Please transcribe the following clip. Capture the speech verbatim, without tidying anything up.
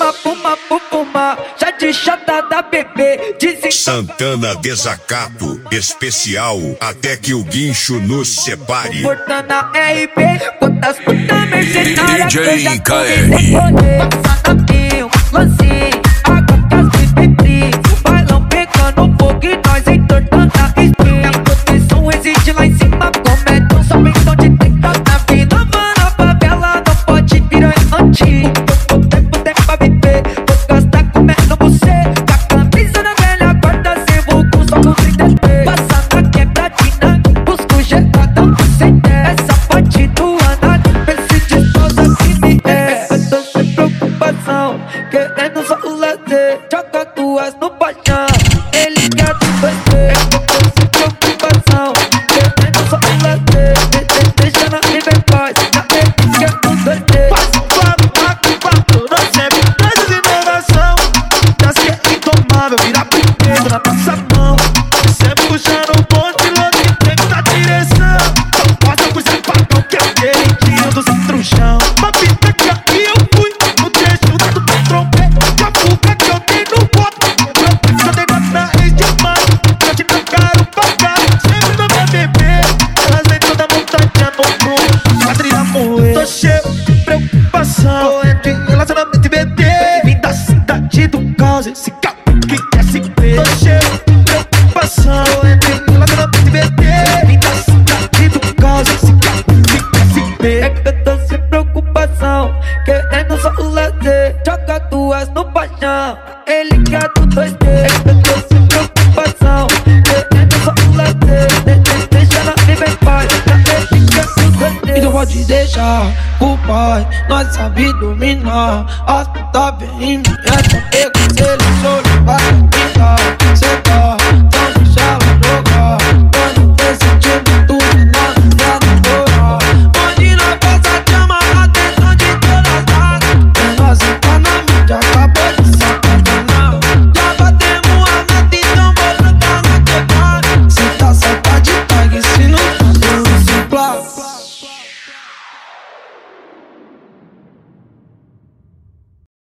Fuma, fuma, fuma, fuma, já de chata da bebê. Dizem Santana Desacato, especial, até que o guincho nos separe. Fortana R P, quantas putas mercenárias D J que eu já K R. convidei. Passando aqui um lancinho, água que as bebês. O bailão pegando fogo e nós entortando a espinha. A proteção existe lá em cima, cometam só pensão de trinta na vida. Mano, a favela não pode virar antigo. Tô tempo, tempo pra viver, vou gastar comendo você. Com a camisa na velha guarda, sem vulgo, só com trinta e três. Passa na quebradina, busco geladão sem ideia. Essa parte do andar, pense de todas que me é. Eu tô sem preocupação, querendo só o lazer. Joga duas no paixão, ele quer tudo dois. Eu tô sem preocupação, querendo só o lazer. Deixa na livre paz, na ele quer tudo dois. Passo quatro, quatro, quatro, nós sempre traz inovação. Das que é indomável, vira brinquedo na nossa mão. Sempre puxando um ponto e louco em frente da direção. Mostra pro seu pagão que é o queridinho do centro-chão. Uma pita que aqui eu fui, no trecho do trompete. Que a fuga que eu dei no copo, eu dei na rede demais. Eu te tacaram pra cá, sempre não vai beber. Elas vêm toda montanha no fundo, pra trilhar moer. Tô cheio de preocupação, tô entre relacionamento e B D. Vim da cidade do caos, esse capo que quer se ver. Tô cheio de preocupação, tô entre relacionamento e B D. Vim da cidade do caos, esse capo que quer se ver. É que eu tô sem preocupação, querendo só o lazer. Joga duas no paixão, ele quer tudo dois D. É que eu tô sem preocupação, querendo só o lazer. Deixa na livre paz, ele quer tudo dois D. Então pode deixar o pai, nós sabe dominar. As puta vem em mim, é só ter conselho, só vai ficar.